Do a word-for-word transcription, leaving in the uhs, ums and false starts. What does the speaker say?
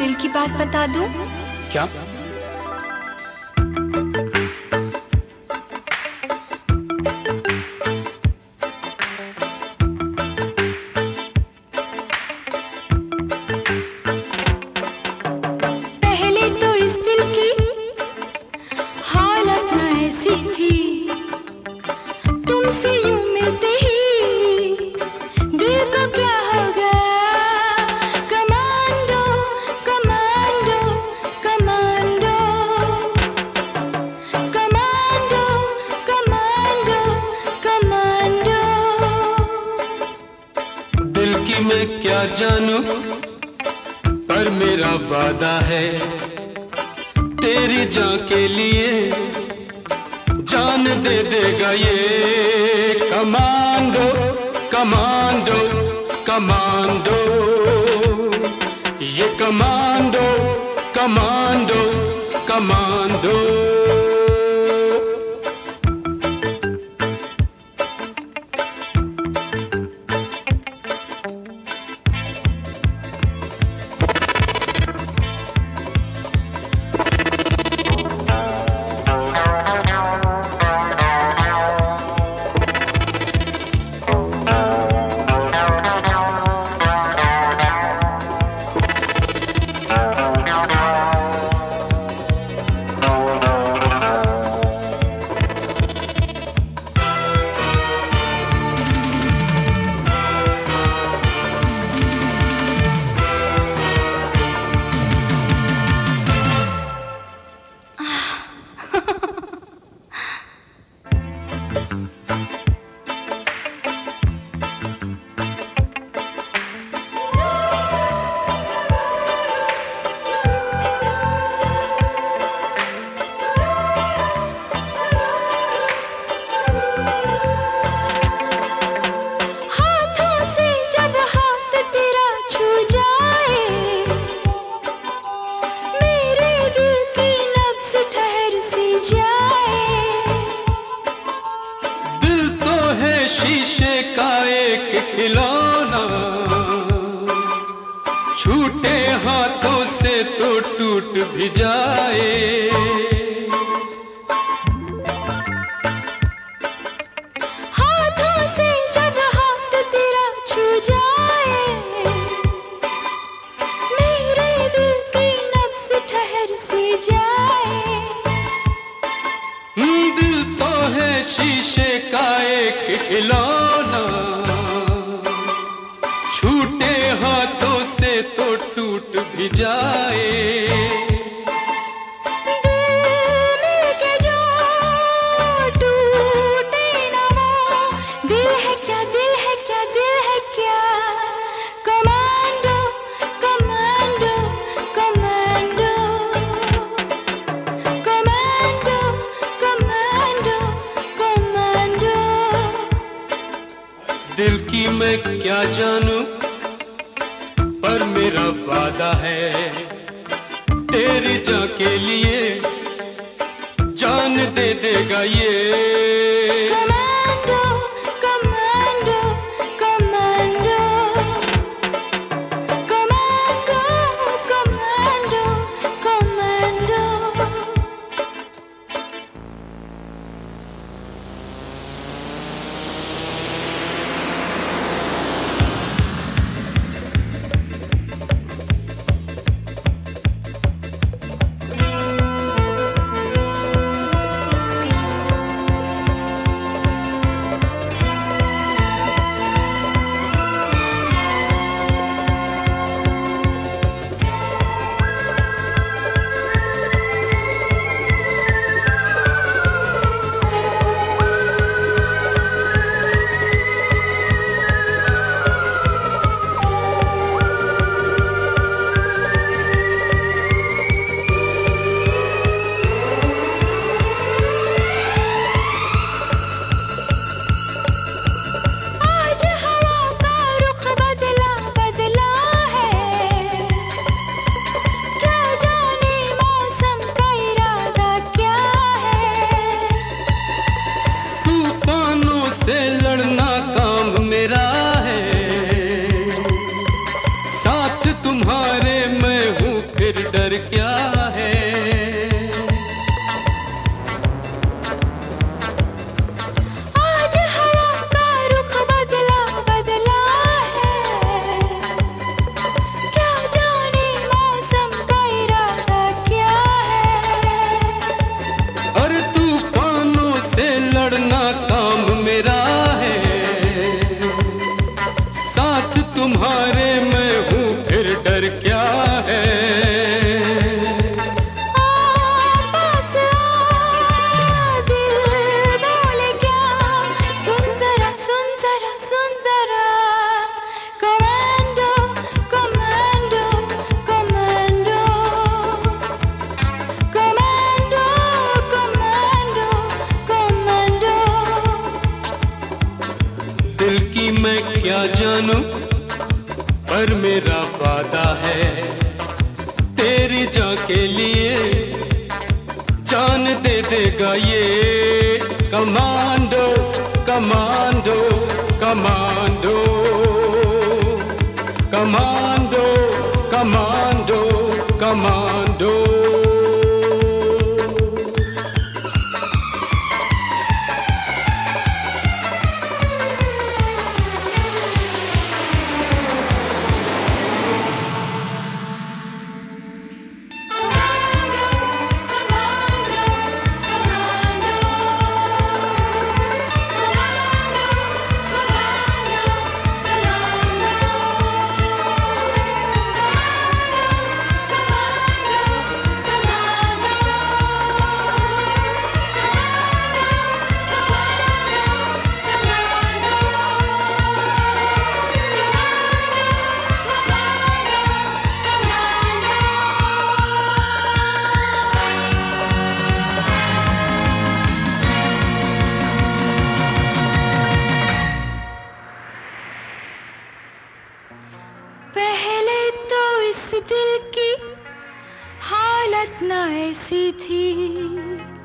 दिल की बात बता दूं? क्या? पहले तो इस दिल की हालत न ऐसी थी, तुमसे यूं मिलते ही दिल को क्या हो गया। Commando commando commando commando commando commando. दिल की मैं क्या जानूं, पर मेरा वादा है तेरी जान के लिए जान दे देगा ये। कमांडो कमांडो कमांडो, ये कमांडो कमांडो कमांडो। शीशे का एक खिलौना छूटे हाथों से तो टूट भी जाए। हाथों से जब हाथ तेरा छू जाए, मेरे दिल की नब्ज़ ठहर सी जाए। दिल तो है शीशे का एक खिलौना छूटे हाथों से तो टूट भी जाए। दिल मिलके जो टूटे ना वो दिल है क्या, दिल है क्या, दिल है क्या। Commando commando commando commando commando commando. दिल की मैं क्या जानूं, पर मेरा वादा है तेरी जान के लिए जान दे देगा ये। Commando commando commando commando commando commando. डर क्या है। आज हवा का रुख बदला बदला है, क्या जाने मौसम का इरादा क्या है। और तूफानों से लड़ना काम मेरा है, साथ तुम्हारे मैं हूँ, फिर डर क्या है। दिल की मैं क्या जानूं, पर मेरा वादा है, तेरी जान के लिए जान दे देगा ये commando commando commando commando commando commando. पहले तो इस दिल की हालत ना ऐसी थी,